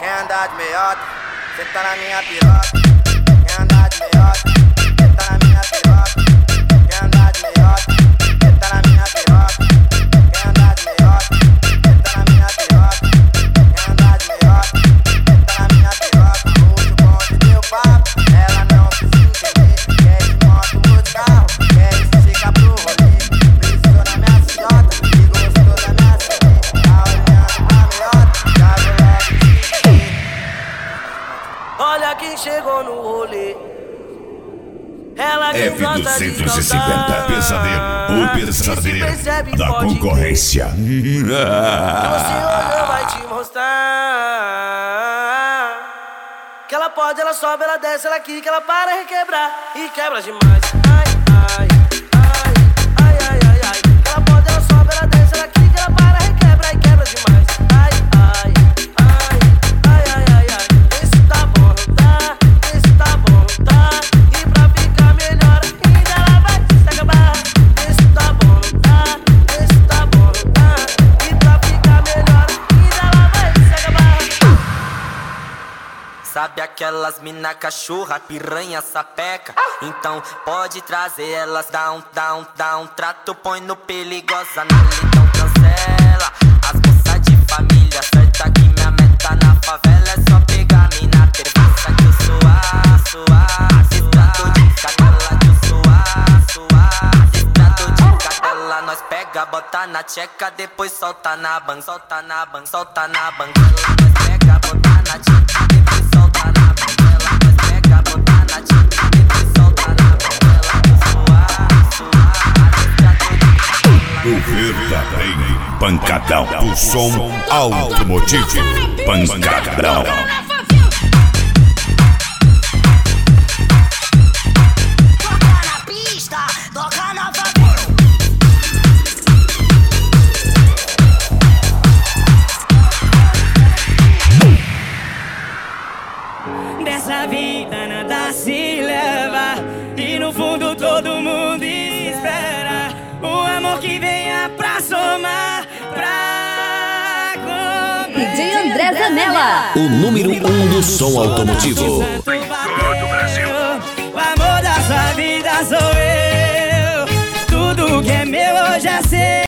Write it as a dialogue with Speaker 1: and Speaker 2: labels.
Speaker 1: Quer andar de meiota, senta na minha piroca. Quer andar de meiota, senta na minha piroca. Quer andar de meiota, senta na minha piroca. Quer andar de meiota, senta na minha piroca. Quer andar de meiota, senta na minha piroca. Hoje o bonde deu papo, ela não quis entender. Quer de moto ou de carro, quer esticar pro rolê. Precisou na minha CJ e gostou da minha CD. Tá olhando pra meiota, já vou logo te dizer. Olha quem chegou no rolê. Ela que gosta de
Speaker 2: F250, pesadelo, o pesadelo da concorrência.
Speaker 1: Você olhou, vai te mostrar que ela pode, ela sobe, ela desce, ela quica, ela para requebrar e quebra demais. Ai, ai, ai, ai, ai, ai, ai. Ela pode, ela sobe, ela desce, ela quica, ela para requebra e quebra demais. Ai, ai, ai, ai, ai, ai, ai. Esse tá bom, tá? Esse tá bom, tá? E pra ficar melhor ainda ela vai se acabar. Esse tá bom, tá? Esse tá bom, tá? E pra ficar melhor ainda ela vai se acabar. Sabe aquelas mina cachorra, piranha, sapeca? Então pode trazer elas, dá um trato, põe no perigosa, na então cancela. As moças de família, certa que minha meta na favela é só pegar mina terça que eu sou Estrado de cadela que eu sou Estrado de cadela, nós pega, bota na tcheca, depois solta na ban, solta na ban, solta na banguela. Nós pega, bota na tcheca, depois solta na banguela. Nós pega, bota na tcheca, depois solta na banguela.
Speaker 2: O verdadeiro pancadão do som automotivo. Pancadão.
Speaker 3: Dessa vida nada se leva e no fundo todo mundo espera o amor que venha pra somar, pra
Speaker 4: DJ André Zanella,
Speaker 5: o número 1 do som automotivo.
Speaker 3: em todo o Brasil. O amor da sua vida sou eu. Tudo que é meu hoje é seu.